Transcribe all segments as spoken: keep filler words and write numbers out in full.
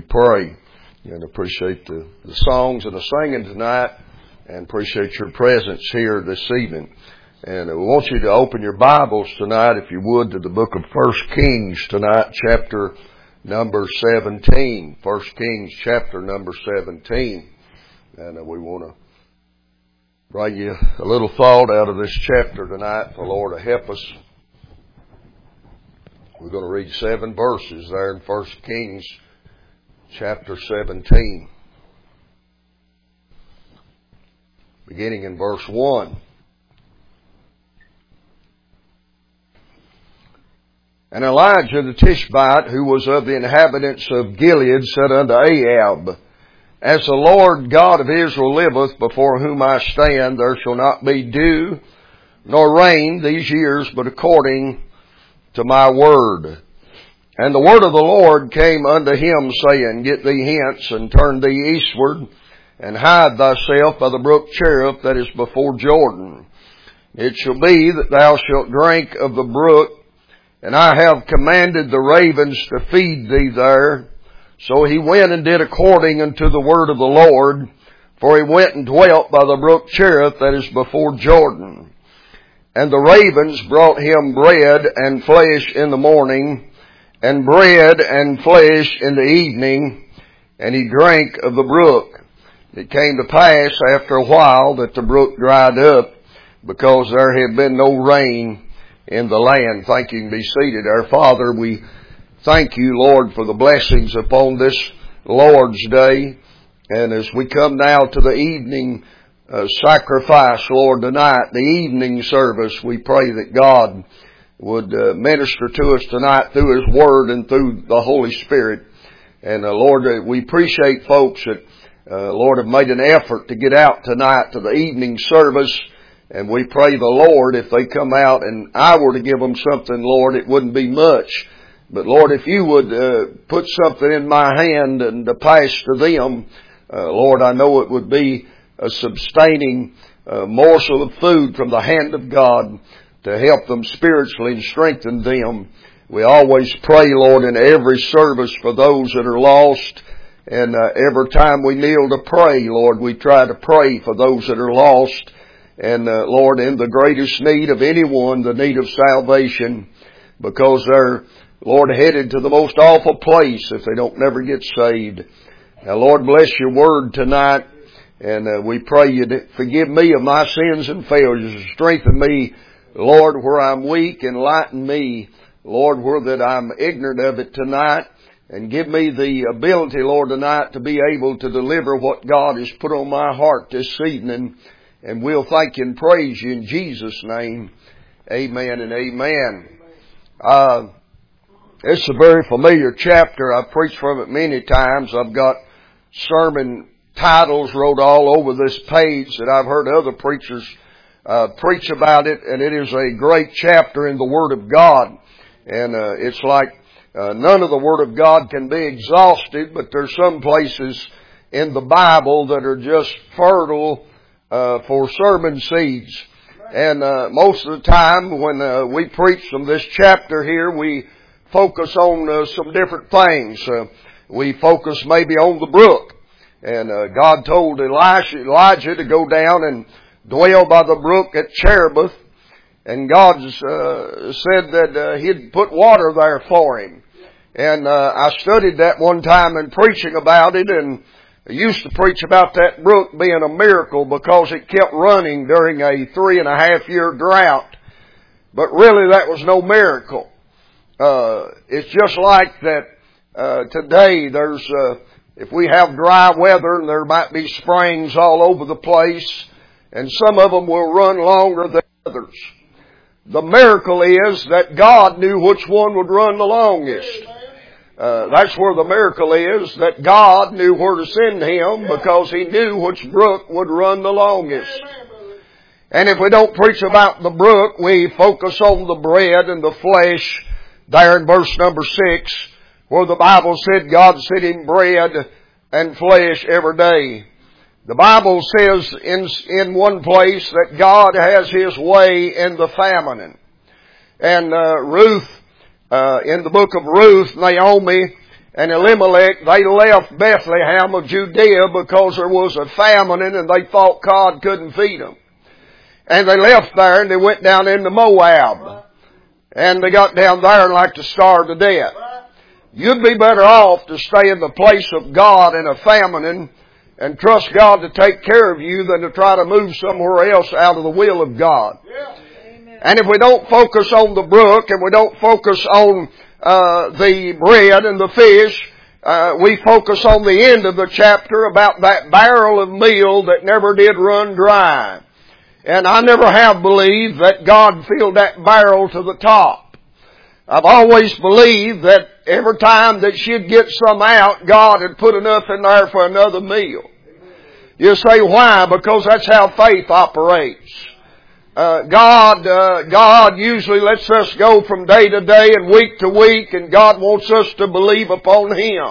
you pray. And appreciate the, the songs and the singing tonight, and appreciate your presence here this evening. And we want you to open your Bibles tonight, if you would, to the book of First Kings tonight, chapter number seventeen. First Kings, chapter number seventeen. And we want to bring you a little thought out of this chapter tonight for the Lord to help us. We're going to read seven verses there in First Kings, chapter seventeen. Beginning in verse one. And Elijah the Tishbite, who was of the inhabitants of Gilead, said unto Ahab, As the Lord God of Israel liveth, before whom I stand, there shall not be dew nor rain these years, but according to my word. And the word of the Lord came unto him, saying, Get thee hence, and turn thee eastward, and hide thyself by the brook Cherith that is before Jordan. It shall be that thou shalt drink of the brook, and I have commanded the ravens to feed thee there. So he went and did according unto the word of the Lord, for he went and dwelt by the brook Cherith that is before Jordan. And the ravens brought him bread and flesh in the morning, and bread and flesh in the evening, and he drank of the brook. It came to pass after a while that the brook dried up, because there had been no rain in the land. Thank you, and be seated. Our Father, we thank you, Lord, for the blessings upon this Lord's Day. And as we come now to the evening uh, sacrifice, Lord, tonight, the evening service, we pray that God would uh, minister to us tonight through His Word and through the Holy Spirit. And uh, Lord, uh, we appreciate folks that, uh, Lord, have made an effort to get out tonight to the evening service. And we pray the Lord, if they come out and I were to give them something, Lord, it wouldn't be much. But Lord, if you would uh, put something in my hand and to pass to them, uh, Lord, I know it would be a sustaining uh, morsel of food from the hand of God to help them spiritually and strengthen them. We always pray, Lord, in every service for those that are lost. And uh, every time we kneel to pray, Lord, we try to pray for those that are lost. And, uh, Lord, in the greatest need of anyone, the need of salvation, because they're, Lord, headed to the most awful place if they don't never get saved. Now, Lord, bless your word tonight. And uh, we pray you to forgive me of my sins and failures. Strengthen me, Lord, where I'm weak. Enlighten me, Lord, where that I'm ignorant of it tonight. And give me the ability, Lord, tonight to be able to deliver what God has put on my heart this evening. And we'll thank you and praise you in Jesus' name. Amen and amen. Uh, it's a very familiar chapter. I've preached from it many times. I've got sermon titles wrote all over this page that I've heard other preachers uh, preach about it. And it is a great chapter in the Word of God. And uh, it's like uh, none of the Word of God can be exhausted, but there's some places in the Bible that are just fertile Uh, for sermon seeds. And uh, most of the time when uh, we preach from this chapter here, we focus on uh, some different things. Uh, we focus maybe on the brook. And uh, God told Elijah, Elijah to go down and dwell by the brook at Cherith. And God uh, said that uh, He'd put water there for him. And uh, I studied that one time in preaching about it, and I used to preach about that brook being a miracle because it kept running during a three and a half year drought. But really that was no miracle. Uh, it's just like that, uh, today there's, uh, if we have dry weather and there might be springs all over the place, and some of them will run longer than others. The miracle is that God knew which one would run the longest. Uh, that's where the miracle is, that God knew where to send him because He knew which brook would run the longest. And if we don't preach about the brook, we focus on the bread and the flesh there in verse number six, where the Bible said God sent him bread and flesh every day. The Bible says in, in one place that God has His way in the famine. And uh, Ruth, uh, in the book of Ruth, Naomi and Elimelech, they left Bethlehem of Judea because there was a famine and they thought God couldn't feed them. And they left there and they went down into Moab. And they got down there and like to starve to death. You'd be better off to stay in the place of God in a famine and, and trust God to take care of you than to try to move somewhere else out of the will of God. Yeah. And if we don't focus on the brook and we don't focus on uh, the bread and the fish, uh, we focus on the end of the chapter about that barrel of meal that never did run dry. And I never have believed that God filled that barrel to the top. I've always believed that every time that she'd get some out, God had put enough in there for another meal. You say, why? Because that's how faith operates. Uh, God, uh, God usually lets us go from day to day and week to week, and God wants us to believe upon Him.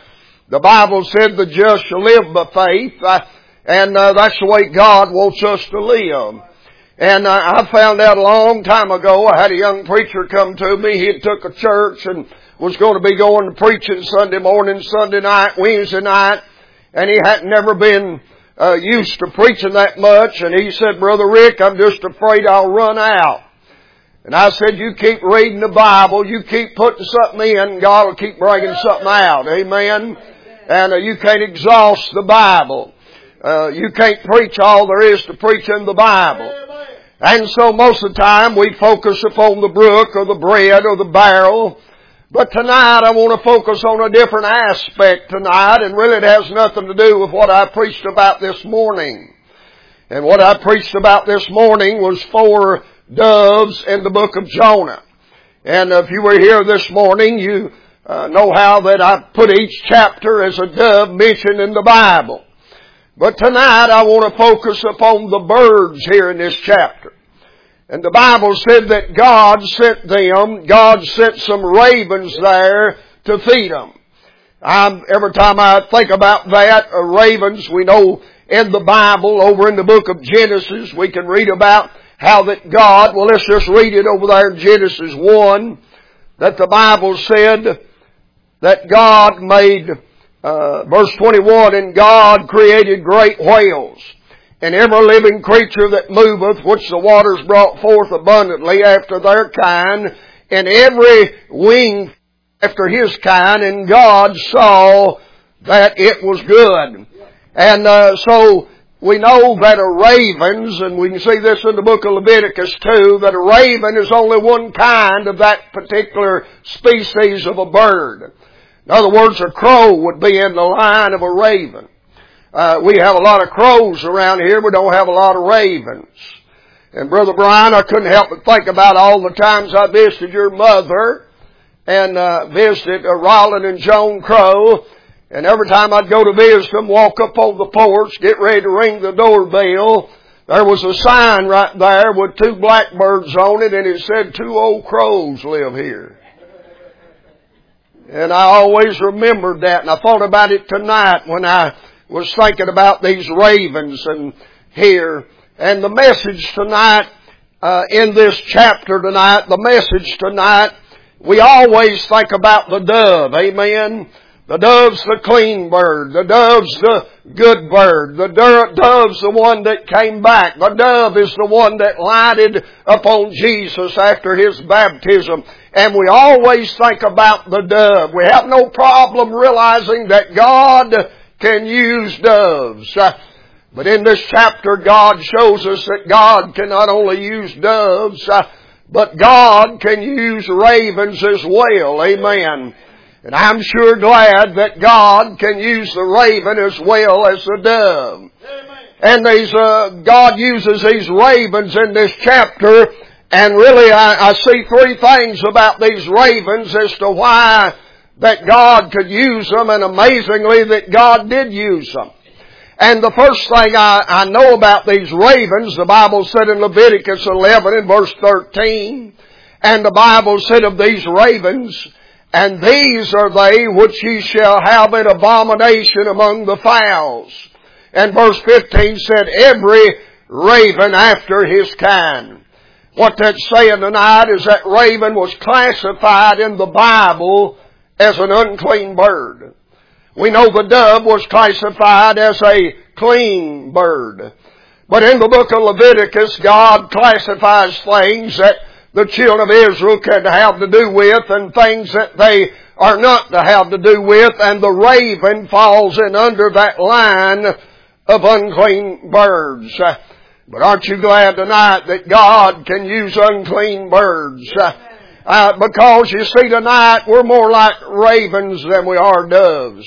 The Bible said the just shall live by faith, uh, and uh, that's the way God wants us to live. And uh, I found out a long time ago, I had a young preacher come to me. He had took a church and was going to be going to preaching Sunday morning, Sunday night, Wednesday night, and he had never been uh, used to preaching that much. And he said, Brother Rick, I'm just afraid I'll run out. And I said, you keep reading the Bible, you keep putting something in, God will keep bringing something out. Amen. And uh, you can't exhaust the Bible. Uh, you can't preach all there is to preach in the Bible. And so most of the time we focus upon the brook or the bread or the barrel. But tonight I want to focus on a different aspect tonight, and really it has nothing to do with what I preached about this morning. And what I preached about this morning was four doves in the book of Jonah. And if you were here this morning, you uh, know how that I put each chapter as a dove mentioned in the Bible. But tonight I want to focus upon the birds here in this chapter. And the Bible said that God sent them, God sent some ravens there to feed them. I'm, every time I think about that, uh, ravens, we know in the Bible, over in the book of Genesis, we can read about how that God, well let's just read it over there in Genesis one, that the Bible said that God made Uh, verse twenty-one, and God created great whales, and every living creature that moveth, which the waters brought forth abundantly after their kind, and every wing after his kind, and God saw that it was good. And uh, so we know that a ravens, and we can see this in the book of Leviticus too, that a raven is only one kind of that particular species of a bird. In other words, a crow would be in the line of a raven. Uh, we have a lot of crows around here. We don't have a lot of ravens. And Brother Brian, I couldn't help but think about all the times I visited your mother and uh, visited uh, Roland and Joan Crow. And every time I'd go to visit them, walk up on the porch, get ready to ring the doorbell, there was a sign right there with two blackbirds on it, and it said, two old crows live here. And I always remembered that, and I thought about it tonight when I was thinking about these ravens and here. And the message tonight, uh, in this chapter tonight, the message tonight, we always think about the dove, amen? The dove's the clean bird. The dove's the good bird. The dove's the one that came back. The dove is the one that lighted upon Jesus after His baptism. And we always think about the dove. We have no problem realizing that God can use doves. But in this chapter, God shows us that God can not only use doves, but God can use ravens as well. Amen. And I'm sure glad that God can use the raven as well as the dove. Amen. And these, uh, God uses these ravens in this chapter, and really I, I see three things about these ravens as to why that God could use them, and amazingly that God did use them. And the first thing I, I know about these ravens, the Bible said in Leviticus eleven and verse thirteen, and the Bible said of these ravens, and these are they which ye shall have an abomination among the fowls. And verse fifteen said, every raven after his kind. What that's saying tonight is that raven was classified in the Bible as an unclean bird. We know the dove was classified as a clean bird. But in the book of Leviticus, God classifies things that the children of Israel can have to do with and things that they are not to have to do with, and the raven falls in under that line of unclean birds. But aren't you glad tonight that God can use unclean birds? Uh, because you see tonight we're more like ravens than we are doves.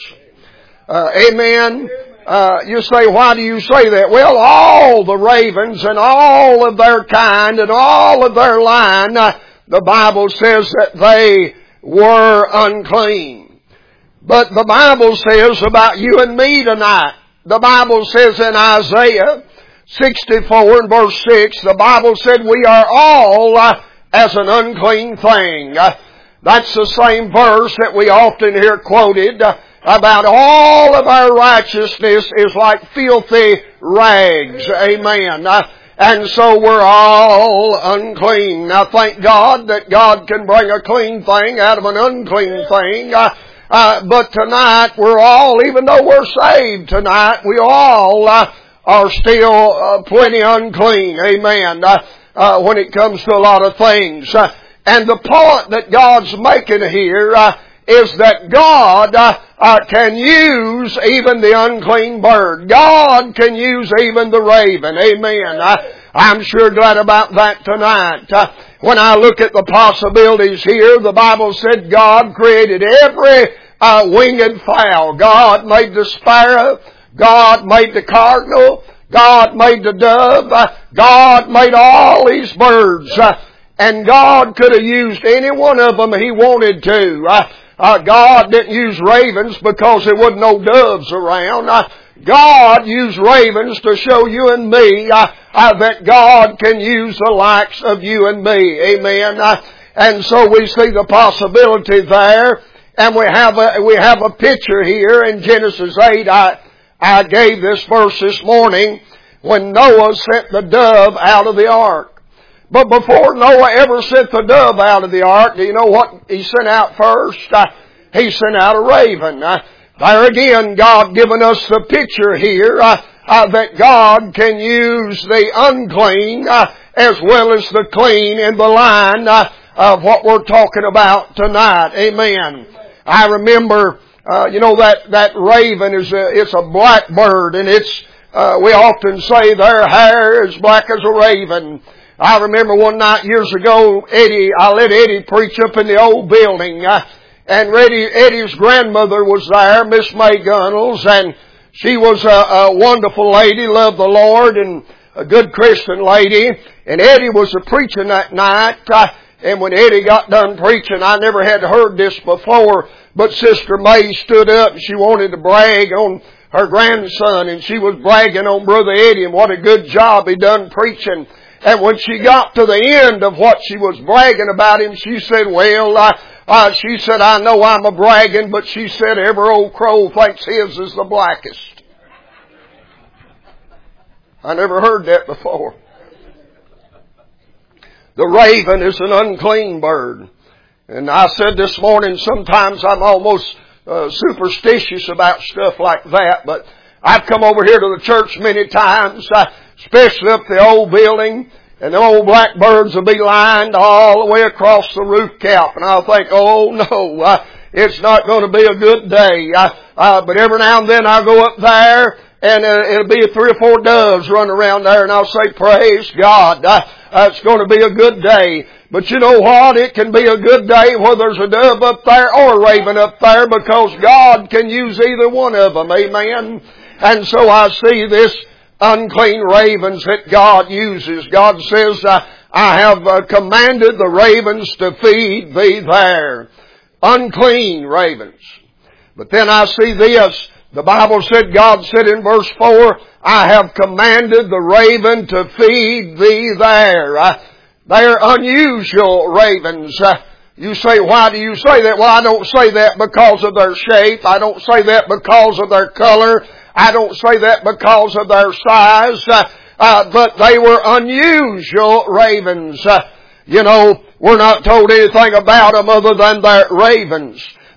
Uh, amen. Uh, you say, why do you say that? Well, all the ravens and all of their kind and all of their line, uh, the Bible says that they were unclean. But the Bible says about you and me tonight, the Bible says in Isaiah sixty-four and verse six, the Bible said we are all uh, as an unclean thing. Uh, that's the same verse that we often hear quoted uh, about all of our righteousness is like filthy rags. Amen. Uh, and so we're all unclean. Now thank God that God can bring a clean thing out of an unclean thing. Uh, uh, but tonight we're all, even though we're saved tonight, we all uh, are still uh, plenty unclean. Amen. Uh, uh, when it comes to a lot of things. Uh, and the point that God's making here uh, is that God uh, uh, can use even the unclean bird. God can use even the raven. Amen. I, I'm sure glad about that tonight. Uh, when I look at the possibilities here, the Bible said God created every uh, winged fowl. God made the sparrow. God made the cardinal. God made the dove. Uh, God made all these birds. Uh, and God could have used any one of them He wanted to. Uh, Uh, God didn't use ravens because there wasn't no doves around. Uh, God used ravens to show you and me uh, uh, that God can use the likes of you and me. Amen. Uh, and so we see the possibility there. And we have a, we have a picture here in Genesis eight. I, I gave this verse this morning when Noah sent the dove out of the ark. But before Noah ever sent the dove out of the ark, do you know what he sent out first? Uh, he sent out a raven. Uh, there again, God giving us the picture here uh, uh, that God can use the unclean uh, as well as the clean in the line uh, of what we're talking about tonight. Amen. I remember, uh, you know, that, that raven is a, it's a black bird, and it's, uh, we often say their hair is black as a raven. I remember one night years ago, Eddie, I let Eddie preach up in the old building, uh, and Eddie, Eddie's grandmother was there, Miss May Gunnels, and she was a, a wonderful lady, loved the Lord, and a good Christian lady. And Eddie was a preaching that night, uh, and when Eddie got done preaching, I never had heard this before, but Sister May stood up and she wanted to brag on her grandson, and she was bragging on Brother Eddie and what a good job he done preaching. And when she got to the end of what she was bragging about him, she said, well, uh, uh, she said, I know I'm a bragging, but she said every old crow thinks his is the blackest. I never heard that before. The raven is an unclean bird. And I said this morning, sometimes I'm almost uh, superstitious about stuff like that, but I've come over here to the church many times, uh, especially up the old building, and the old blackbirds will be lined all the way across the roof cap, and I'll think, oh no, uh, it's not going to be a good day. Uh, uh, but every now and then I'll go up there, and uh, it'll be three or four doves running around there, and I'll say, praise God, uh, uh, it's going to be a good day. But you know what? It can be a good day whether there's a dove up there or a raven up there, because God can use either one of them. Amen. And so I see this unclean ravens that God uses. God says, uh, I have uh, commanded the ravens to feed thee there. Unclean ravens. But then I see this. The Bible said, God said in verse four, I have commanded the raven to feed thee there. Uh, they're unusual ravens. Uh, you say, why do you say that? Well, I don't say that because of their shape. I don't say that because of their color. I don't say that because of their size, uh, uh, but they were unusual ravens. Uh, you know, we're not told anything about them other than they're ravens.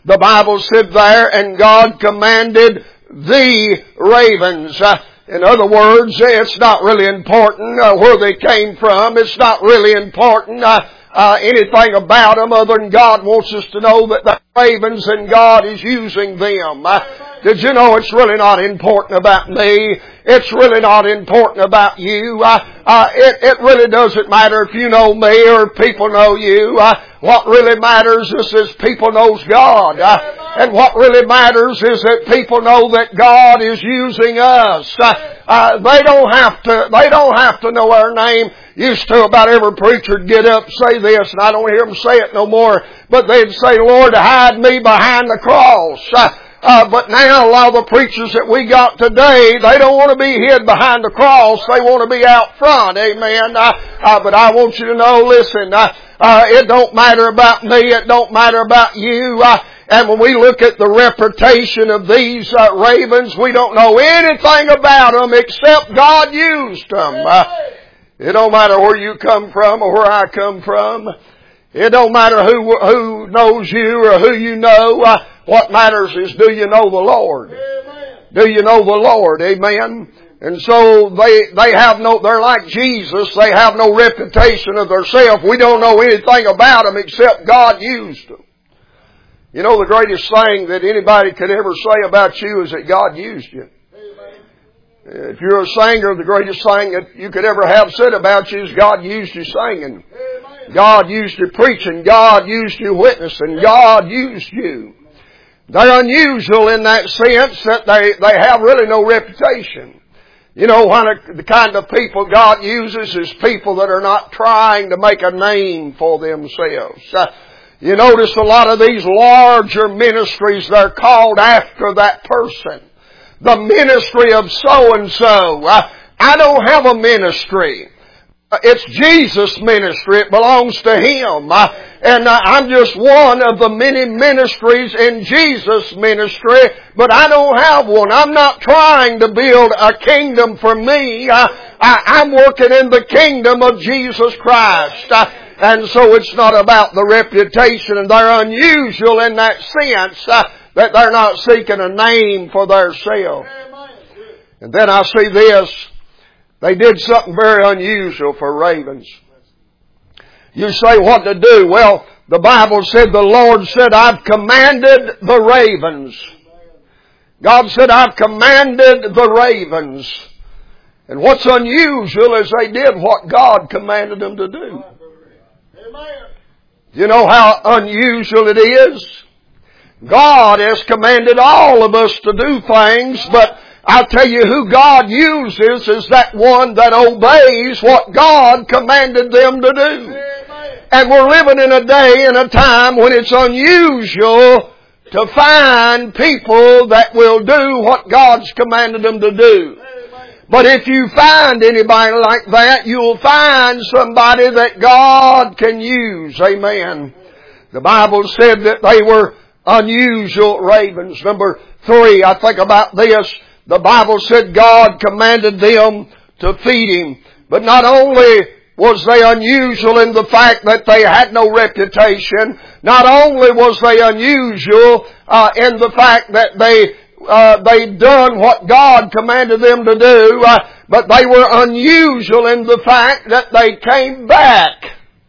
The Bible said there, and God commanded the ravens. Uh, in other words, it's not really important uh, where they came from. It's not really important uh, uh, anything about them other than God wants us to know that the ravens and God is using them. Uh, did you know it's really not important about me? It's really not important about you. Uh, uh, it, it really doesn't matter if you know me or if people know you. Uh, what really matters is that people knows God. Uh, and what really matters is that people know that God is using us. Uh, uh, they don't have to, they don't have to know our name. Used to about every preacher would get up and say this, and I don't hear them say it no more, but they'd say, Lord, hide me behind the cross. Uh, Uh, but now a lot of the preachers that we got today, they don't want to be hid behind the cross. They want to be out front. Amen. Uh, uh, but I want you to know, listen, uh, uh, it don't matter about me. It don't matter about you. Uh, and when we look at the reputation of these uh, ravens, we don't know anything about them except God used them. Uh, it don't matter where you come from or where I come from. It don't matter who who knows you or who you know. Uh, what matters is, do you know the Lord? Amen. Do you know the Lord? Amen. And so they they have no. They're like Jesus. They have no reputation of themselves. We don't know anything about them except God used them. You know, the greatest thing that anybody could ever say about you is that God used you. Amen. If you're a singer, the greatest thing that you could ever have said about you is God used you singing. Amen. God used you preaching. God used you witnessing. God used you. They're unusual in that sense that they, they have really no reputation. You know, one of the kind of people God uses is people that are not trying to make a name for themselves. Uh, you notice a lot of these larger ministries, they're called after that person. The ministry of so-and-so. Uh, I don't have a ministry. It's Jesus' ministry. It belongs to Him. Uh, and uh, I'm just one of the many ministries in Jesus' ministry, but I don't have one. I'm not trying to build a kingdom for me. Uh, I, I'm working in the kingdom of Jesus Christ. Uh, and so it's not about the reputation, and they're unusual in that sense uh, that they're not seeking a name for themselves. And then I see this. They did something very unusual for ravens. You say, what to do? Well, the Bible said, the Lord said, I've commanded the ravens. God said, I've commanded the ravens. And what's unusual is they did what God commanded them to do. You know how unusual it is? God has commanded all of us to do things, but I'll tell you who God uses is that one that obeys what God commanded them to do. And we're living in a day and a time when it's unusual to find people that will do what God's commanded them to do. But if you find anybody like that, you'll find somebody that God can use. Amen. The Bible said that they were unusual ravens. Number three, I think about this. The Bible said God commanded them to feed Him. But not only was they unusual in the fact that they had no reputation, not only was they unusual uh, in the fact that they uh, they'd done what God commanded them to do, uh, but they were unusual in the fact that they came back.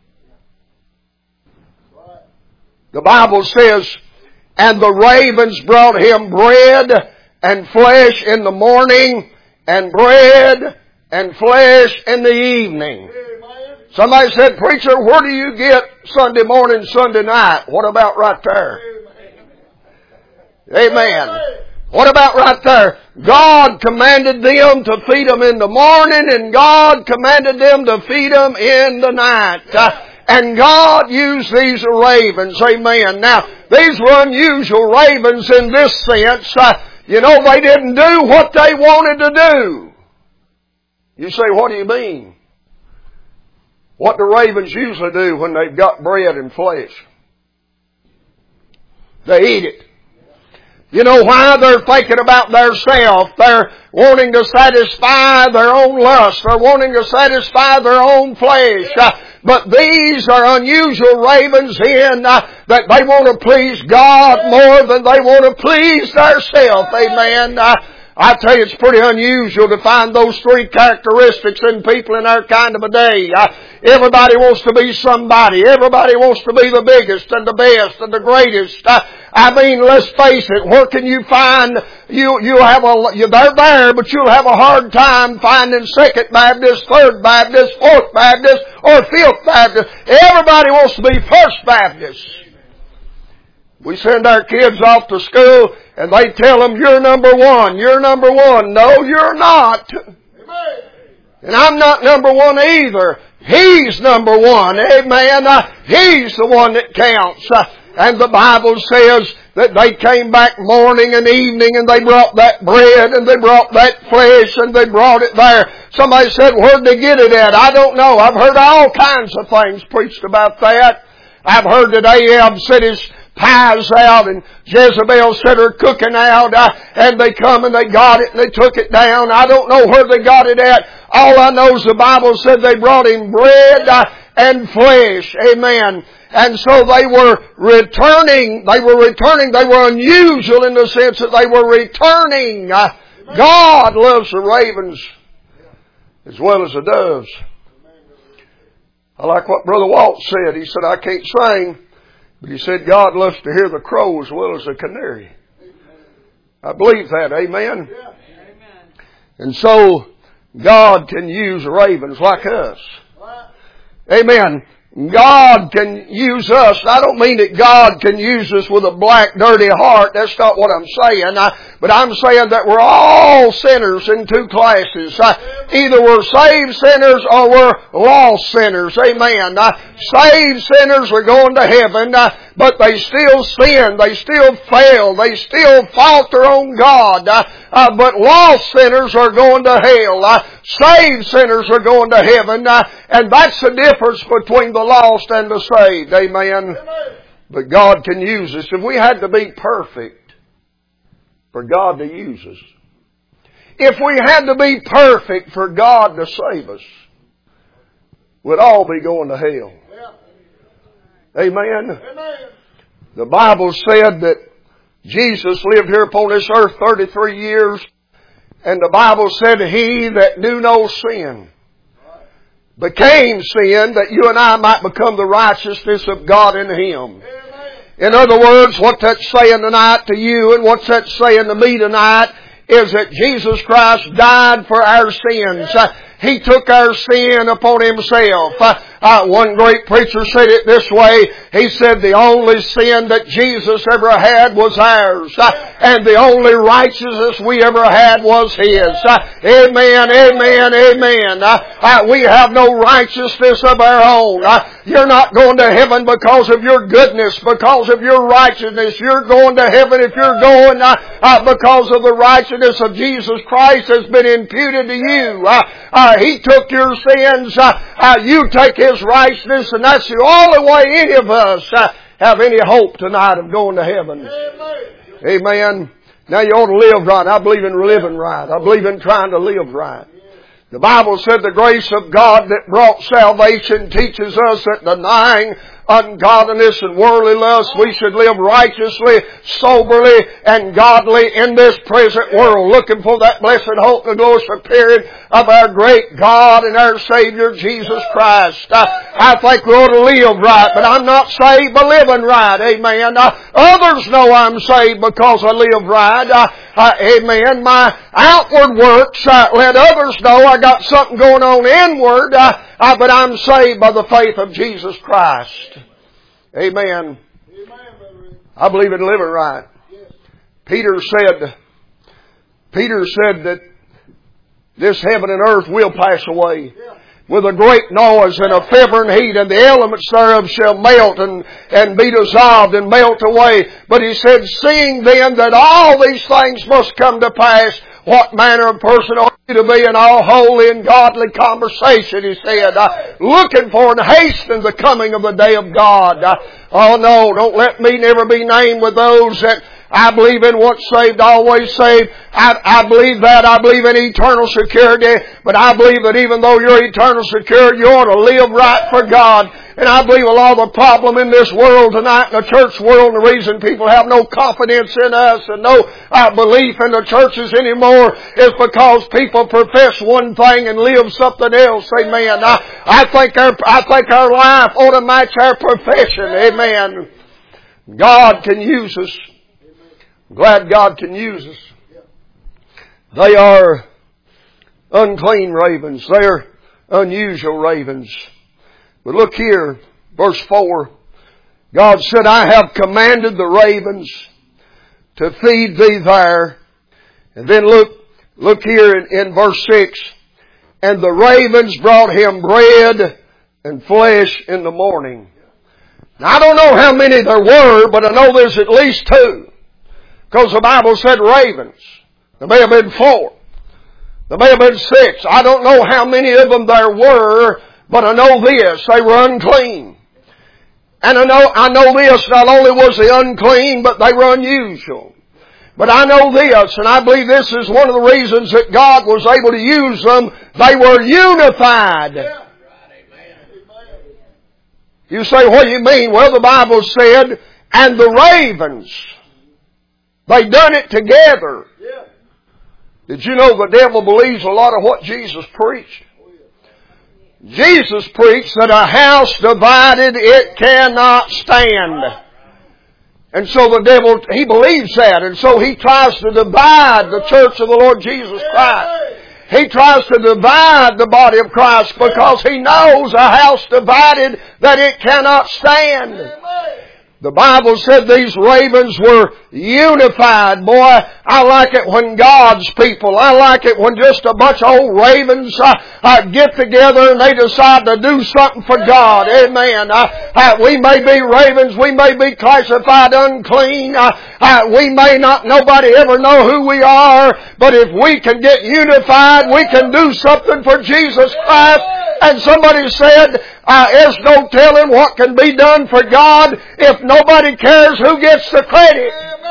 The Bible says, and the ravens brought him bread and flesh in the morning, and bread and flesh in the evening. Somebody said, preacher, where do you get Sunday morning, Sunday night? What about right there? Amen. What about right there? God commanded them to feed them in the morning, and God commanded them to feed them in the night. Uh, and God used these ravens. Amen. Now, these were unusual ravens in this sense. Uh, You know, they didn't do what they wanted to do. You say, what do you mean? What do ravens usually do when they've got bread and flesh? They eat it. You know why? They're thinking about theirself. They're wanting to satisfy their own lust. They're wanting to satisfy their own flesh. Uh, But these are unusual ravens in uh, that they want to please God more than they want to please themselves. Amen. Uh, I tell you, it's pretty unusual to find those three characteristics in people in our kind of a day. Uh, everybody wants to be somebody. Everybody wants to be the biggest and the best and the greatest. Uh, I mean, let's face it, where can you find, you, you'll have a, you, they're there, but you'll have a hard time finding Second Baptist, Third Baptist, Fourth Baptist, or Fifth Baptist. Everybody wants to be First Baptist. We send our kids off to school and they tell them, you're number one, you're number one. No, you're not. Amen. And I'm not number one either. He's number one. Amen. Uh, he's the one that counts. Uh, and the Bible says that they came back morning and evening and they brought that bread and they brought that flesh and they brought it there. Somebody said, where'd they get it at? I don't know. I've heard all kinds of things preached about that. I've heard that Ahab said his pies out and Jezebel set her cooking out uh, and they come and they got it and they took it down. I don't know where they got it at. All I know is the Bible said they brought him bread uh, and flesh. Amen. And so they were returning. They were returning. They were unusual in the sense that they were returning. Uh, God loves the ravens as well as the doves. I like what Brother Walt said. He said, I can't sing, but he said, God loves to hear the crow as well as the canary. I believe that. Amen. And so, God can use ravens like us. Amen. God can use us. I don't mean that God can use us with a black, dirty heart. That's not what I'm saying. I, but I'm saying that we're all sinners in two classes. Uh, either we're saved sinners or we're lost sinners. Amen. Uh, saved sinners are going to heaven, uh, but they still sin. They still fail. They still falter on God. Uh, uh, but lost sinners are going to hell. Uh, saved sinners are going to heaven. Uh, and that's the difference between the lost and the saved. Amen. Amen. But God can use us. If we had to be perfect for God to use us, if we had to be perfect for God to save us, we'd all be going to hell. Yeah. Amen. Amen. The Bible said that Jesus lived here upon this earth thirty-three years, and the Bible said, He that knew no sin became sin that you and I might become the righteousness of God in Him. Amen. In other words, what that's saying tonight to you and what's that saying to me tonight is that Jesus Christ died for our sins. Uh, He took our sin upon Himself. Uh, uh, one great preacher said it this way. He said the only sin that Jesus ever had was ours. Uh, and the only righteousness we ever had was His. Uh, amen, amen, amen. Uh, uh, we have no righteousness of our own. Uh, you're not going to heaven because of your goodness, because of your righteousness. You're going to heaven if you're going uh, uh, because of the righteousness of Jesus Christ has been imputed to you. Uh, uh, he took your sins. Uh, uh, you take His righteousness, and that's the only way any of us uh, have any hope tonight of going to heaven. Amen. Amen. Now you ought to live right. I believe in living right. I believe in trying to live right. The Bible said the grace of God that brought salvation teaches us that denying ungodliness and worldly lust, we should live righteously, soberly, and godly in this present world, looking for that blessed hope and glorious appearing of our great God and our Savior Jesus Christ. Uh, I think we ought to live right, but I'm not saved by living right. Amen. Uh, others know I'm saved because I live right. Uh, uh, amen. My outward works uh, let others know I got something going on inward, uh, uh, but I'm saved by the faith of Jesus Christ. Amen. I believe in living right. Peter said, Peter said that this heaven and earth will pass away with a great noise and a fever and heat, and the elements thereof shall melt and, and be dissolved and melt away. But he said, seeing then that all these things must come to pass, what manner of person are you to be in all holy and godly conversation, he said, uh, looking for and hastening the coming of the day of God. Uh, oh no, don't let me never be named with those that I believe in once saved, always saved. I, I believe that. I believe in eternal security. But I believe that even though you're eternal security, you ought to live right for God. And I believe a lot of the problem in this world tonight, in the church world, and the reason people have no confidence in us and no uh, belief in the churches anymore is because people profess one thing and live something else. Amen. I, I think our, I think our life ought to match our profession. Amen. God can use us. I'm glad God can use us. They are unclean ravens. They are unusual ravens. But look here, verse four. God said, I have commanded the ravens to feed thee there. And then look, look here in, in verse six. And the ravens brought him bread and flesh in the morning. Now I don't know how many there were, but I know there's at least two. Because the Bible said ravens. There may have been four. There may have been six. I don't know how many of them there were, but I know this, they were unclean. And I know, I know this, not only was they unclean, but they were unusual. But I know this, and I believe this is one of the reasons that God was able to use them. They were unified. Yeah. You say, what do you mean? Well, the Bible said, and the ravens, they done it together. Yeah. Did you know the devil believes a lot of what Jesus preached? Jesus preached that a house divided, it cannot stand. And so the devil, he believes that. And so he tries to divide the church of the Lord Jesus Christ. He tries to divide the body of Christ because he knows a house divided that it cannot stand. The Bible said these ravens were unified. Boy, I like it when God's people, I like it when just a bunch of old ravens uh, uh, get together and they decide to do something for God. Amen. Uh, uh, we may be ravens, we may be classified unclean, uh, uh, we may not, nobody ever know who we are, but if we can get unified, we can do something for Jesus Christ. And somebody said, uh, there's no telling what can be done for God if nobody cares who gets the credit.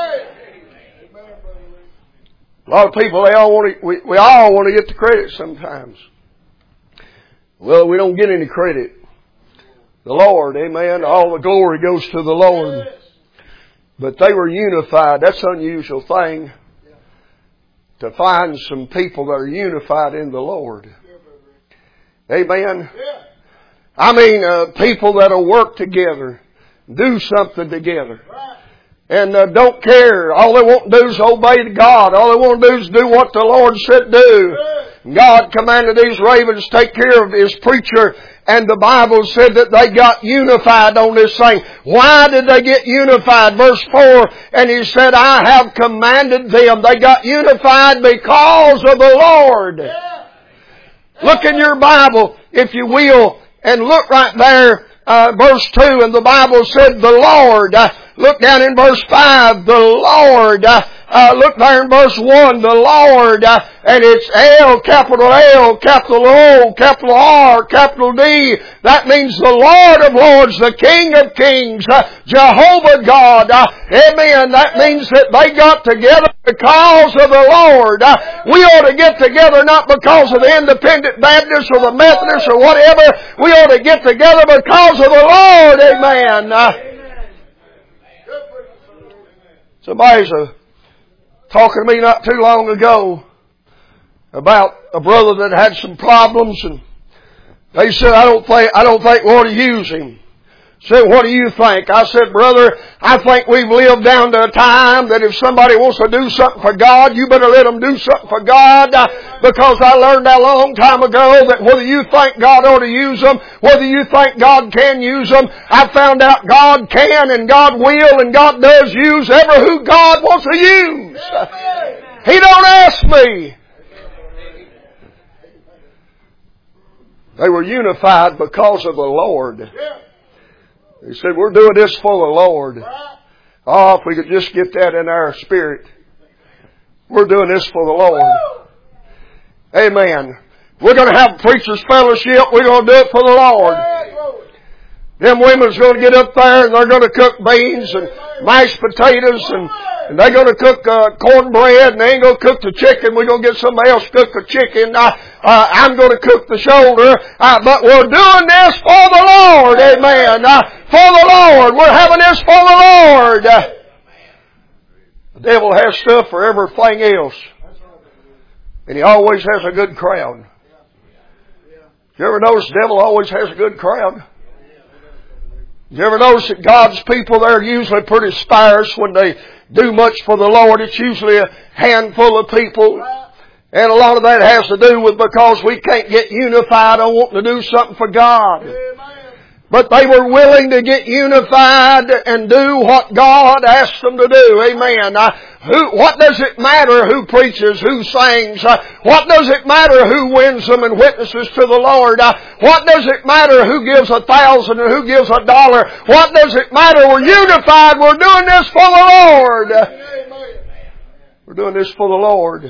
A lot of people, they all want to, we, we all want to get the credit sometimes. Well, we don't get any credit. The Lord, amen, all the glory goes to the Lord. But they were unified. That's an unusual thing to find some people that are unified in the Lord. Amen. I mean, uh, people that'll work together, do something together, and uh, don't care. All they want to do is obey God. All they want to do is do what the Lord said do. God commanded these ravens to take care of His preacher, and the Bible said that they got unified on this thing. Why did they get unified? Verse four, and He said, I have commanded them. They got unified because of the Lord. Look in your Bible, if you will, and look right there, uh, verse two, and the Bible said, the Lord. Uh, look down in verse five, the Lord. Uh, uh, look there in verse one, the Lord. Uh, and it's L, capital L, capital O, capital R, capital D. That means the Lord of Lords, the King of Kings, uh, Jehovah God. Uh, amen. That means that they got together because of the Lord. Uh, we ought to get together not because of the Independent Baptists or the Methodists or whatever. We ought to get together because of the Lord. Amen. Uh, somebody's uh, talking to me not too long ago about a brother that had some problems, and they said, I don't think, I don't think we ought to use him. Said, what do you think? I said, brother, I think we've lived down to a time that if somebody wants to do something for God, you better let them do something for God. Uh, because I learned a long time ago that whether you think God ought to use them, whether you think God can use them, I found out God can and God will and God does use ever who God wants to use. He don't ask me. They were unified because of the Lord. He said, we're doing this for the Lord. Oh, if we could just get that in our spirit. We're doing this for the Lord. Amen. We're going to have preacher's fellowship. We're going to do it for the Lord. Them women's going to get up there and they're going to cook beans and mashed potatoes and And they're going to cook uh, cornbread, and they ain't going to cook the chicken. We're going to get somebody else to cook the chicken. Uh, uh, I'm going to cook the shoulder. Uh, but we're doing this for the Lord. Amen. Uh, for the Lord. We're having this for the Lord. Uh, the devil has stuff for everything else. And he always has a good crowd. You ever notice the devil always has a good crowd? You ever notice that God's people, they're usually pretty sparse when they do much for the Lord. It's usually a handful of people. And a lot of that has to do with because we can't get unified on wanting to do something for God. But they were willing to get unified and do what God asked them to do. Amen. Uh, who, what does it matter who preaches, who sings? Uh, what does it matter who wins them and witnesses to the Lord? Uh, what does it matter who gives a thousand and who gives a dollar? What does it matter? We're unified. We're doing this for the Lord. Uh, we're doing this for the Lord.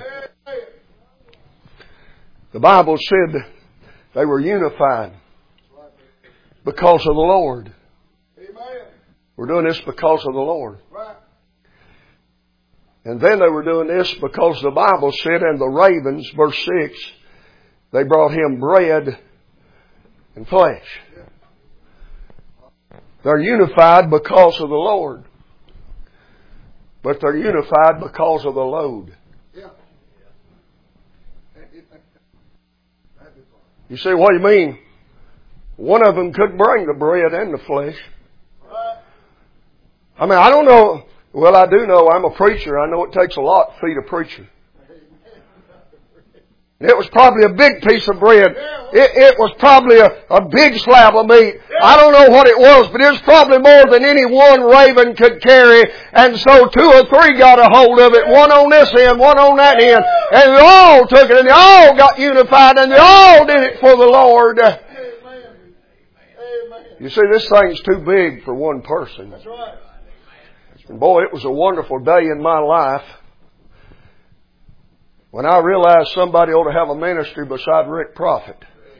The Bible said they were unified because of the Lord. Amen. We're doing this because of the Lord. Right. And then they were doing this because the Bible said, and the ravens, verse six, they brought him bread and flesh. Yeah. They're unified because of the Lord. But they're unified because of the load. Yeah. You say, what do you mean? One of them could bring the bread and the flesh. I mean, I don't know. Well, I do know. I'm a preacher. I know it takes a lot to feed a preacher. It was probably a big piece of bread. It, it was probably a, a big slab of meat. I don't know what it was, but it was probably more than any one raven could carry. And so two or three got a hold of it. One on this end, one on that end. And they all took it and they all got unified and they all did it for the Lord. You see, this thing's too big for one person. That's right. And boy, it was a wonderful day in my life when I realized somebody ought to have a ministry beside Rick Prophet.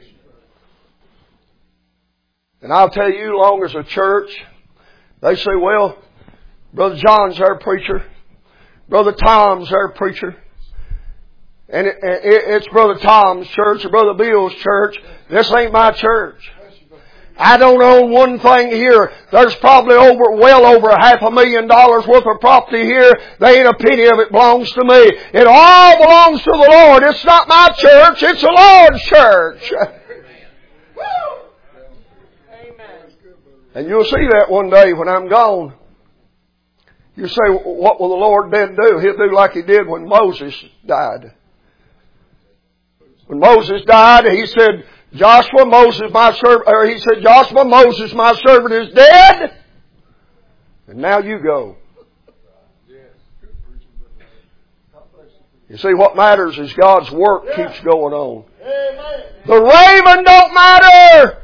And I'll tell you, long as a church, they say, well, Brother John's our preacher. Brother Tom's our preacher. And it, it, it's Brother Tom's church or Brother Bill's church. This ain't my church. I don't own one thing here. There's probably over, well over a half a million dollars worth of property here. There ain't a penny of it belongs to me. It all belongs to the Lord. It's not my church. It's the Lord's church. Amen. And you'll see that one day when I'm gone. You say, what will the Lord then do? He'll do like He did when Moses died. When Moses died, He said, Joshua, Moses, my servant, or he said, Joshua, Moses, my servant is dead. And now you go. You see, what matters is God's work keeps going on. The raven don't matter.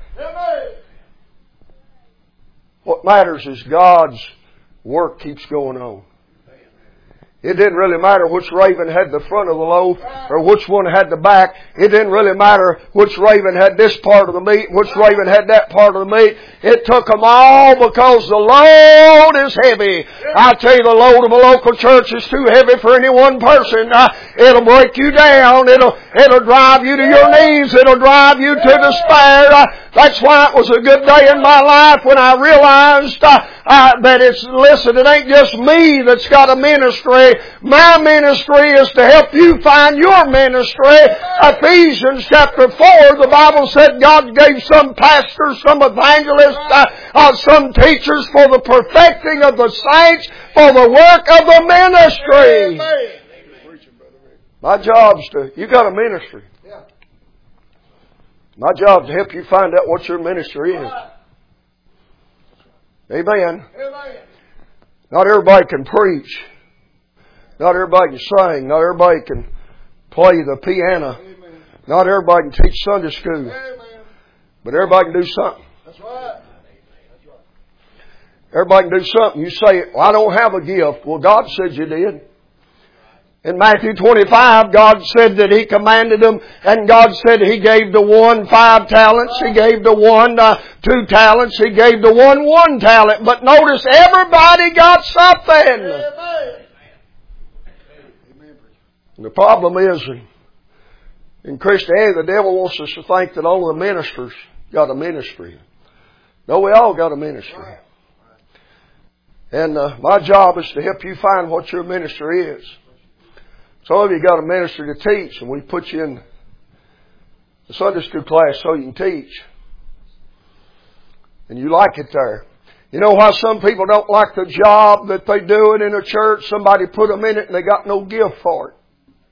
What matters is God's work keeps going on. It didn't really matter which raven had the front of the loaf or which one had the back. It didn't really matter which raven had this part of the meat, which raven had that part of the meat. It took them all because the load is heavy. I tell you, the load of a local church is too heavy for any one person. Uh, it'll break you down. It'll, it'll drive you to your knees. It'll drive you to despair. Uh, that's why it was a good day in my life when I realized uh, uh, that it's, listen, it ain't just me that's got a ministry. My ministry is to help you find your ministry. Ephesians chapter four, the Bible said God gave some pastors, some evangelists, uh, uh, some teachers for the perfecting of the saints, for the work of the ministry. My job's to, you got a ministry. My job is to help you find out what your ministry is. Amen. Not everybody can preach. Not everybody can sing. Not everybody can play the piano. Amen. Not everybody can teach Sunday school. Amen. But everybody can do something. That's right. That's right. Everybody can do something. You say, well, I don't have a gift. Well, God said you did. In Matthew twenty-five, God said that He commanded them, and God said He gave the one five talents, He gave the one uh, two talents, He gave the one one talent. But notice, everybody got something. Amen. And the problem is, in Christianity, the devil wants us to think that only the ministers got a ministry. No, we all got a ministry. And uh, my job is to help you find what your ministry is. Some of you got a ministry to teach, and we put you in the Sunday school class so you can teach. And you like it there. You know why some people don't like the job that they do it in a church? Somebody put them in it and they got no gift for it.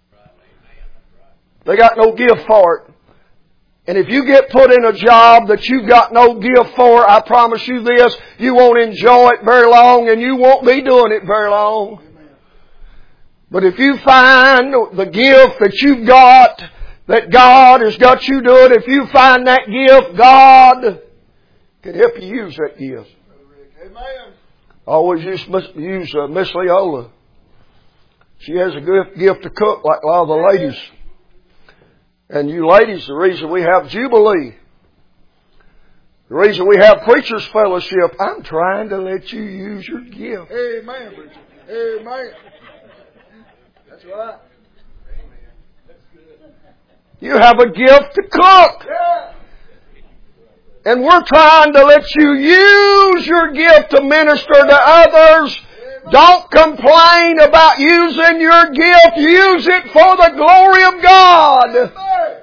They got no gift for it. And if you get put in a job that you've got no gift for, I promise you this, you won't enjoy it very long and you won't be doing it very long. But if you find the gift that you've got, that God has got you doing, if you find that gift, God can help you use that gift. Amen. I always used to use uh, Miss Leola. She has a good gift to cook like a lot of the ladies. And you ladies, the reason we have Jubilee, the reason we have Preachers Fellowship, I'm trying to let you use your gift. Amen, preacher. Amen. That's right. You have a gift to cook. Yeah. And we're trying to let you use your gift to minister to others. Don't complain about using your gift. Use it for the glory of God.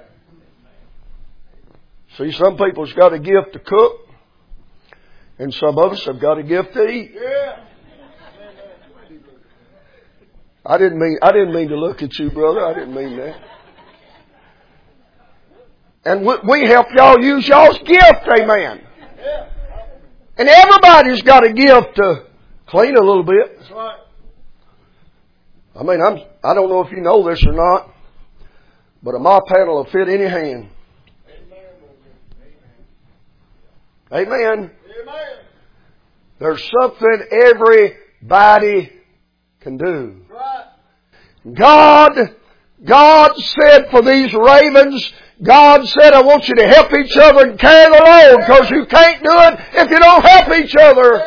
See, some people's got a gift to cook, and some of us have got a gift to eat. I didn't mean I didn't mean to look at you, brother. I didn't mean that. And we help y'all use y'all's gift, amen. And everybody's got a gift to clean a little bit. That's right. I mean, I'm, I don't know if you know this or not, but a mop handle will fit any hand. Amen. Amen. Amen. There's something everybody can do. Right. God, God said for these ravens, God said, I want you to help each other and carry the load, because you can't do it if you don't help each other.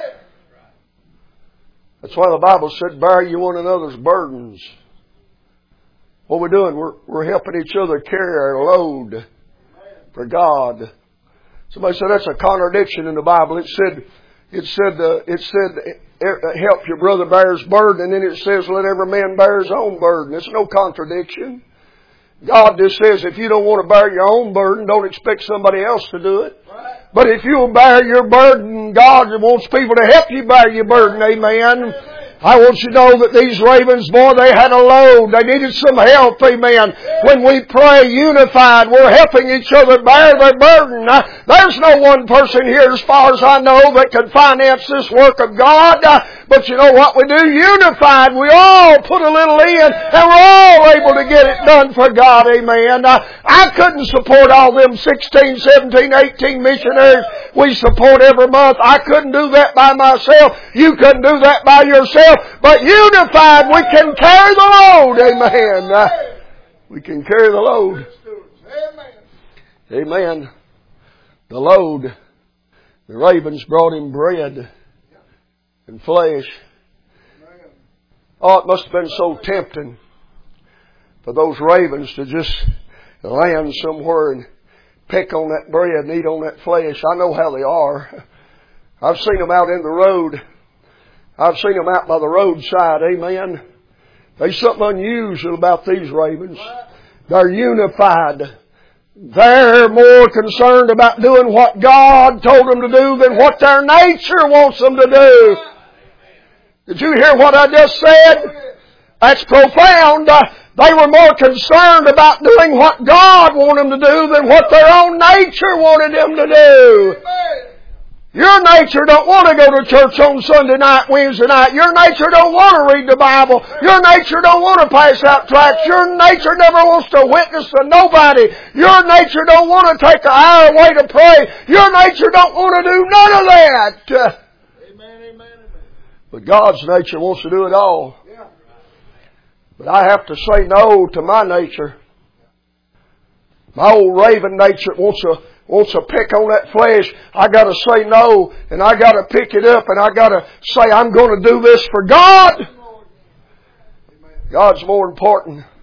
That's why the Bible said, bear you one another's burdens. What we're doing, we're, we're helping each other carry our load for God. Somebody said that's a contradiction in the Bible. It said, it said, uh, it said, uh, help your brother bear his burden, and then it says, let every man bear his own burden. It's no contradiction. God just says, if you don't want to bear your own burden, don't expect somebody else to do it. Right. But if you'll bear your burden, God wants people to help you bear your burden. Amen. I want you to know that these ravens, boy, they had a load. They needed some help. Amen. When we pray unified, we're helping each other bear their burden. Uh, there's no one person here, as far as I know, that can finance this work of God. Uh, but you know what we do? Unified, we all put a little in, and we're all able to get it done for God. Amen. Uh, I couldn't support all them sixteen, seventeen, eighteen missionaries we support every month. I couldn't do that by myself. You couldn't do that by yourself. But unified, we can carry the load. Amen. Uh, we can carry the load. Amen. The load. The ravens brought him bread and flesh. Oh, it must have been so tempting for those ravens to just land somewhere and pick on that bread and eat on that flesh. I know how they are. I've seen them out in the road. I've seen them out by the roadside. Amen. There's something unusual about these ravens. They're unified. They're more concerned about doing what God told them to do than what their nature wants them to do. Did you hear what I just said? That's profound. Uh, they were more concerned about doing what God wanted them to do than what their own nature wanted them to do. Your nature don't want to go to church on Sunday night, Wednesday night. Your nature don't want to read the Bible. Your nature don't want to pass out tracts. Your nature never wants to witness to nobody. Your nature don't want to take an hour away to pray. Your nature don't want to do none of that. Amen, amen, amen. But God's nature wants to do it all. Yeah. But I have to say no to my nature. My old raven nature wants to wants to pick on that flesh. I got to say no, and I got to pick it up, and I got to say I'm going to do this for God. God's more important.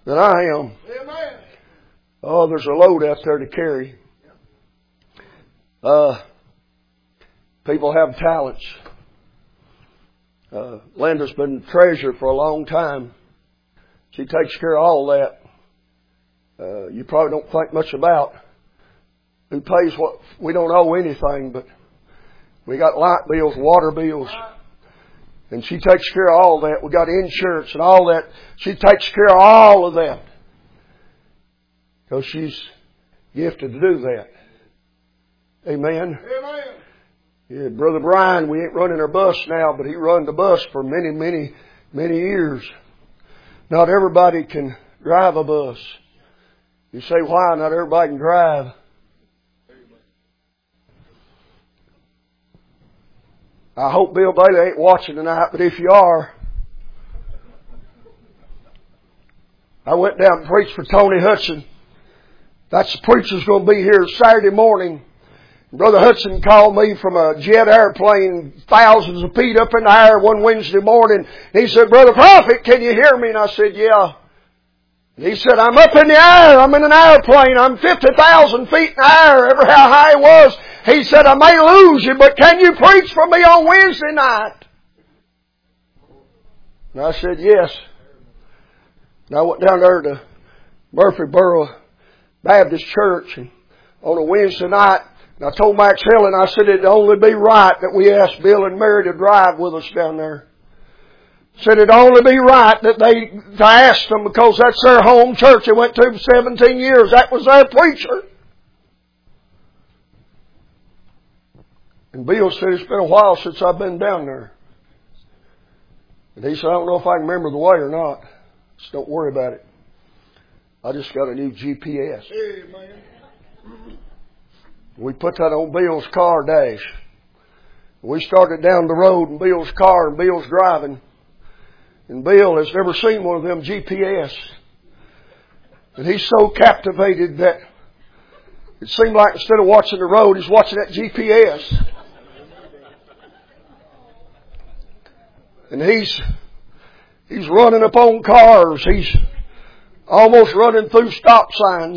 than I am. Amen. Oh, there's a load out there to carry. Uh, people have talents. Uh, Linda's been treasurer for a long time. She takes care of all that. Uh, you probably don't think much about who pays what. We don't owe anything, but we got light bills, water bills. And she takes care of all that. We got insurance and all that. She takes care of all of that. Because she's gifted to do that. Amen. Amen. Yeah, Brother Brian, we ain't running our bus now, but he run the bus for many, many, many years. Not everybody can drive a bus. You say, why? Not everybody can drive. I hope Bill Bailey ain't watching tonight, but if you are, I went down and preached for Tony Hudson. That's the preacher's going to be here Saturday morning. Brother Hudson called me from a jet airplane thousands of feet up in the air one Wednesday morning. He said, Brother Prophet, can you hear me? And I said, yeah. And he said, I'm up in the air. I'm in an airplane. I'm fifty thousand feet in the air, ever how high it was. He said, I may lose you, but can you preach for me on Wednesday night? And I said, yes. And I went down there to Murphyboro Baptist Church and on a Wednesday night, and I told Max Helen, I said it'd only be right that we asked Bill and Mary to drive with us down there. Said it'd only be right that they to ask them because that's their home church they went to for seventeen years. That was their preacher. And Bill said it's been a while since I've been down there. And he said, I don't know if I can remember the way or not. Just don't worry about it. I just got a new G P S. Amen. We put that on Bill's car dash. We started down the road in Bill's car and Bill's driving. And Bill has never seen one of them G P S. And he's so captivated that it seemed like instead of watching the road, he's watching that G P S. And he's, he's running up on cars. He's almost running through stop signs.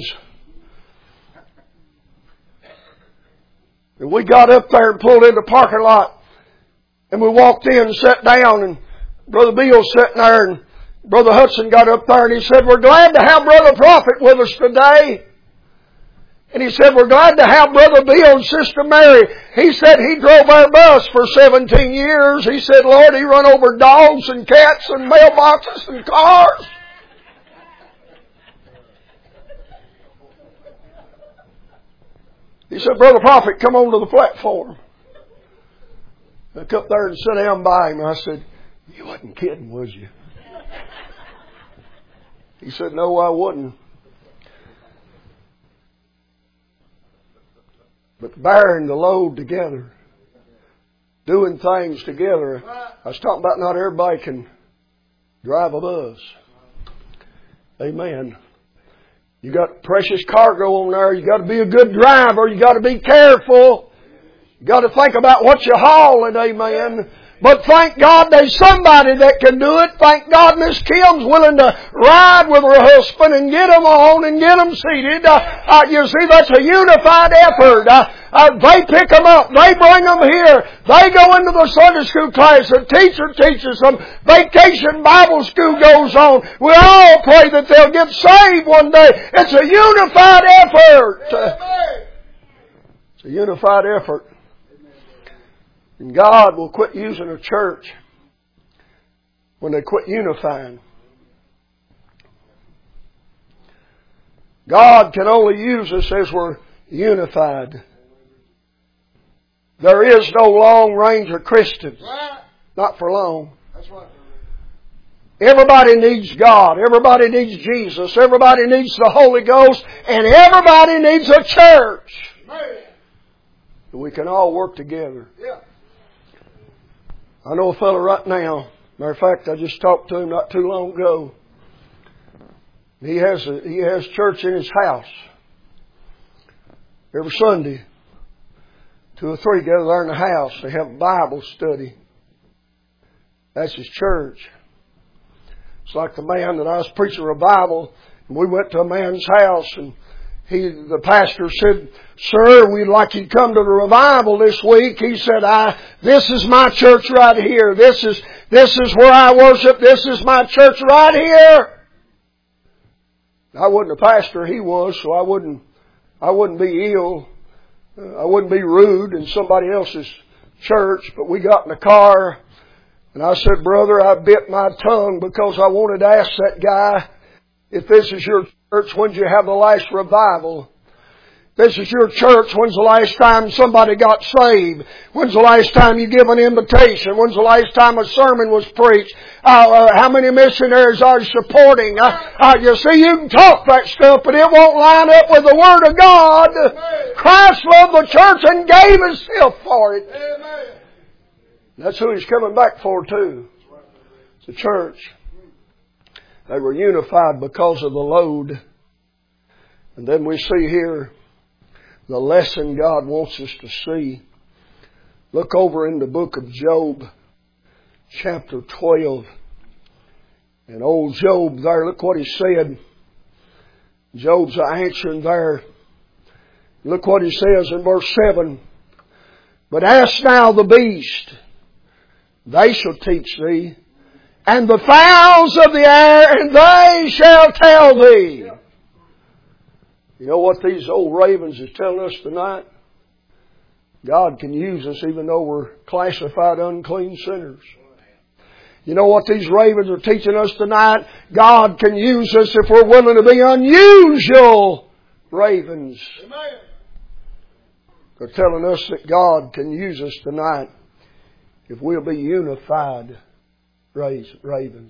And we got up there and pulled in the parking lot. And we walked in and sat down. And Brother Bill sitting there. And Brother Hudson got up there and he said, we're glad to have Brother Prophet with us today. And he said, we're glad to have Brother Bill and Sister Mary. He said he drove our bus for seventeen years. He said, Lord, he run over dogs and cats and mailboxes and cars. He said, Brother Prophet, come on to the platform. I come up there and sat down by him. And I said, you wasn't kidding, was you? He said, no, I wasn't. But bearing the load together, doing things together. I was talking about not everybody can drive a bus. Amen. You got precious cargo on there. You got to be a good driver. You got to be careful. You got to think about what you're hauling. Amen. But thank God there's somebody that can do it. Thank God Miss Kim's willing to ride with her husband and get them on and get them seated. Uh, uh, you see, that's a unified effort. Uh, uh, they pick them up. They bring them here. They go into the Sunday school class. The teacher teaches them. Vacation Bible school goes on. We all pray that they'll get saved one day. It's a unified effort. Uh, it's a unified effort. And God will quit using a church when they quit unifying. God can only use us as we're unified. There is no Lone Ranger Christians. Not for long. That's right. Everybody needs God. Everybody needs Jesus. Everybody needs the Holy Ghost. And everybody needs a church. Man. We can all work together. Yeah. I know a fellow right now. Matter of fact, I just talked to him not too long ago. He has a, he has church in his house. Every Sunday, two or three gather there in the house. They have a Bible study. That's his church. It's like the man that I was preaching revival, and we went to a man's house, and he, the pastor said, "Sir, we'd like you to come to the revival this week." He said, "I, this is my church right here. This is, this is where I worship. This is my church right here." I wasn't a pastor, he was, so I wouldn't, I wouldn't be ill. Uh, I wouldn't be rude in somebody else's church, but we got in the car, and I said, "Brother, I bit my tongue because I wanted to ask that guy, if this is your church, when did you have the last revival? This is your church, when's the last time somebody got saved? When's the last time you give an invitation? When's the last time a sermon was preached? Uh, uh, how many missionaries are you supporting?" Uh, uh, you see, you can talk that stuff, but it won't line up with the Word of God. Christ loved the church and gave Himself for it. Amen. That's who He's coming back for too. It's the church. They were unified because of the load. And then we see here the lesson God wants us to see. Look over in the book of Job, chapter twelve. And old Job there, look what he said. Job's answering there. Look what he says in verse seven. "But ask now the beast, they shall teach thee, and the fowls of the air, and they shall tell thee." You know what these old ravens is telling us tonight? God can use us even though we're classified unclean sinners. You know what these ravens are teaching us tonight? God can use us if we're willing to be unusual ravens. Amen. They're telling us that God can use us tonight if we'll be unified ravens.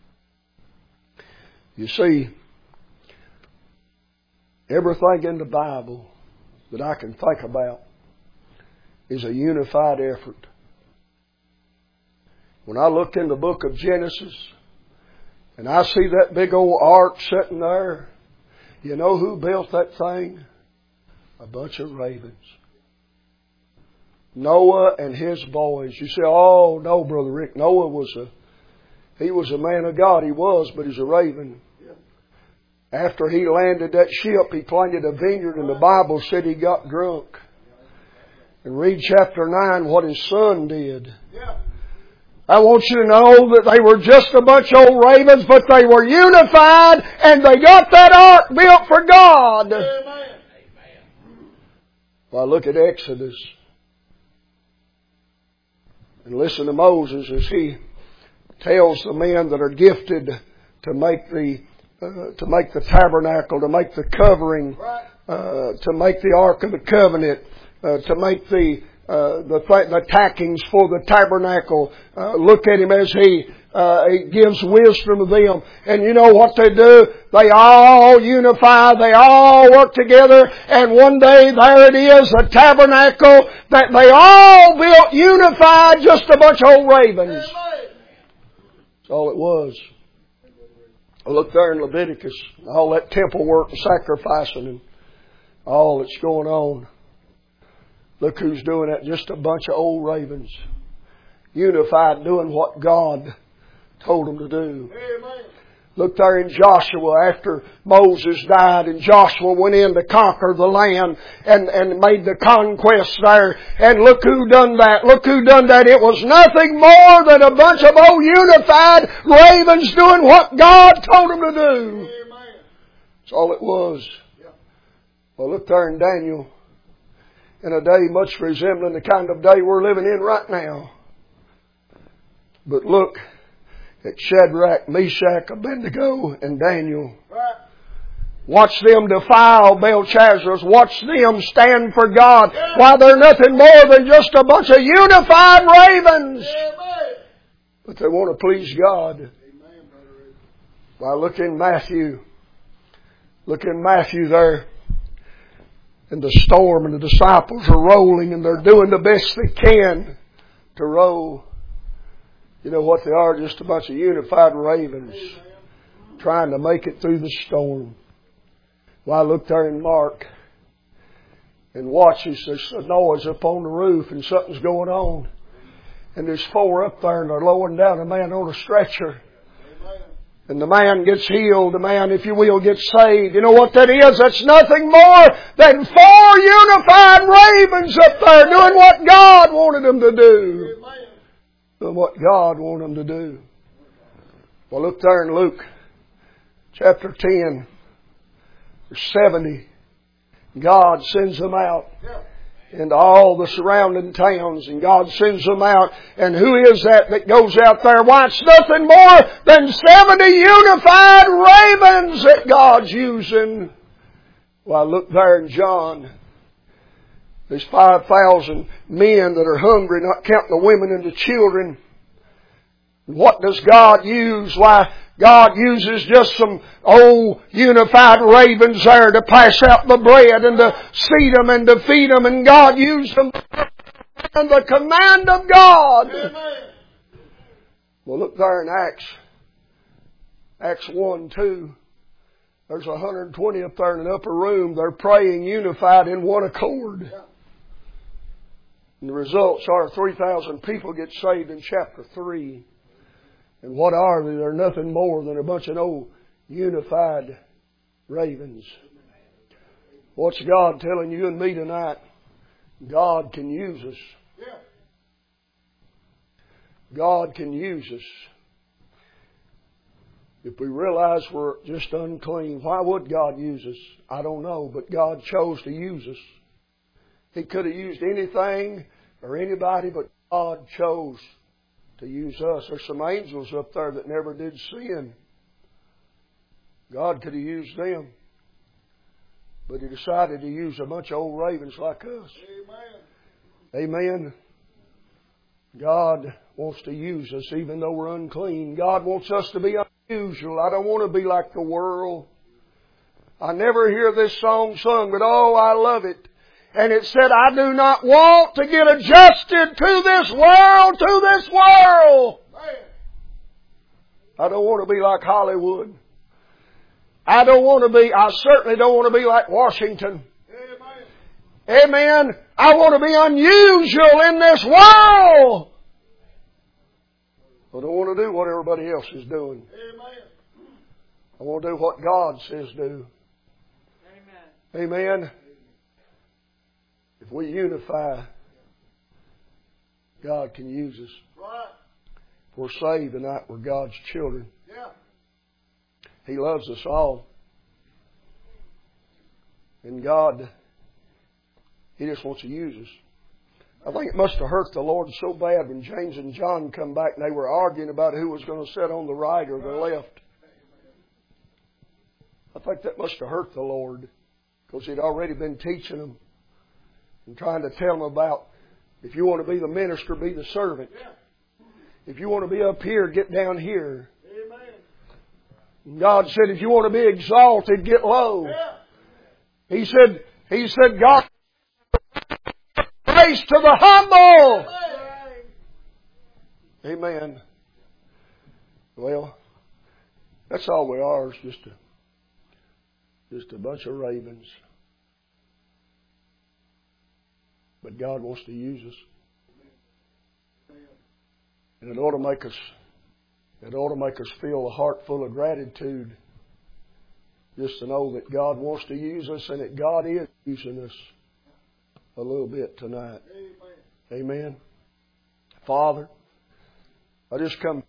You see, everything in the Bible that I can think about is a unified effort. When I look in the book of Genesis and I see that big old ark sitting there, you know who built that thing? A bunch of ravens. Noah and his boys. You say, "Oh, no, Brother Rick, Noah was a, he was a man of God." He was, but he's a raven. After he landed that ship, he planted a vineyard, and the Bible said he got drunk. And read chapter nine, what his son did. I want you to know that they were just a bunch of old ravens, but they were unified, and they got that ark built for God. Amen. Well, look at Exodus. And listen to Moses as he tells the men that are gifted to make the Uh, to make the tabernacle, to make the covering, uh, to make the Ark of the Covenant, uh, to make the uh, the, th- the tackings for the tabernacle. Uh, look at him as he, uh, he gives wisdom to them. And you know what they do? They all unify, they all work together, and one day there it is, a tabernacle that they all built unified, just a bunch of old ravens. That's all it was. I look there in Leviticus, all that temple work and sacrificing and all that's going on. Look who's doing that, just a bunch of old ravens. Unified, doing what God told them to do. Amen. Look there in Joshua after Moses died and Joshua went in to conquer the land and, and made the conquest there. And look who done that. Look who done that. It was nothing more than a bunch of old unified ravens doing what God told them to do. Amen. That's all it was. Well, look there in Daniel. In a day much resembling the kind of day we're living in right now. But look at Shadrach, Meshach, Abednego, and Daniel. Right. Watch them defile Belshazzar's. Watch them stand for God. Yeah. While they're nothing more than just a bunch of unified ravens. Yeah, but they want to please God. Amen, well, look in Matthew. Look in Matthew there. In the storm, and the disciples are rolling, and they're doing the best they can to row. You know what they are? Just a bunch of unified ravens trying to make it through the storm. Well, I look there in Mark and watch as there's a noise up on the roof and something's going on. And there's four up there and they're lowering down a man on a stretcher. and the man gets healed, the man, if you will, gets saved. You know what that is? That's nothing more than four unified ravens up there doing what God wanted them to do. Doing what God wanted them to do. Well, look there in Luke chapter ten, verse seventy. God sends them out into all the surrounding towns, and God sends them out. And who is that that goes out there? Why, it's nothing more than seventy unified ravens that God's using. Well, look there in John. There's five thousand men that are hungry, not counting the women and the children. What does God use? Why, God uses just some old unified ravens there to pass out the bread and to seed them and to feed them, and God used them on the command of God. Amen. Well, look there in Acts. Acts one, two. There's one hundred twenty up there in an upper room. They're praying unified in one accord. And the results are three thousand people get saved in chapter three. And what are they? They're nothing more than a bunch of old unified ravens. What's God telling you and me tonight? God can use us. God can use us. If we realize we're just unclean, why would God use us? I don't know, but God chose to use us. He could have used anything or anybody, but God chose to use us. There's some angels up there that never did sin. God could have used them. But He decided to use a bunch of old ravens like us. Amen. Amen. God wants to use us even though we're unclean. God wants us to be unusual. I don't want to be like the world. I never hear this song sung, but oh, I love it. And it said, I do not want to get adjusted to this world, to this world. I don't want to be like Hollywood. I don't want to be, I certainly don't want to be like Washington. Amen. Amen. I want to be unusual in this world. I don't want to do what everybody else is doing. Amen. I want to do what God says do. Amen. Amen. If we unify, God can use us. Right. If we're saved tonight, we're God's children. Yeah. He loves us all. And God, He just wants to use us. I think it must have hurt the Lord so bad when James and John come back and they were arguing about who was going to sit on the right or the left. I think that must have hurt the Lord because He'd already been teaching them and trying to tell them about, if you want to be the minister, be the servant. If you want to be up here, get down here. And God said, if you want to be exalted, get low. He said, He said, God grace to the humble. Amen. Well, that's all we are, is just a, just a bunch of ravens. But God wants to use us. And it ought to make us, it ought to make us feel a heart full of gratitude just to know that God wants to use us and that God is using us a little bit tonight. Amen. Amen. Father, I just come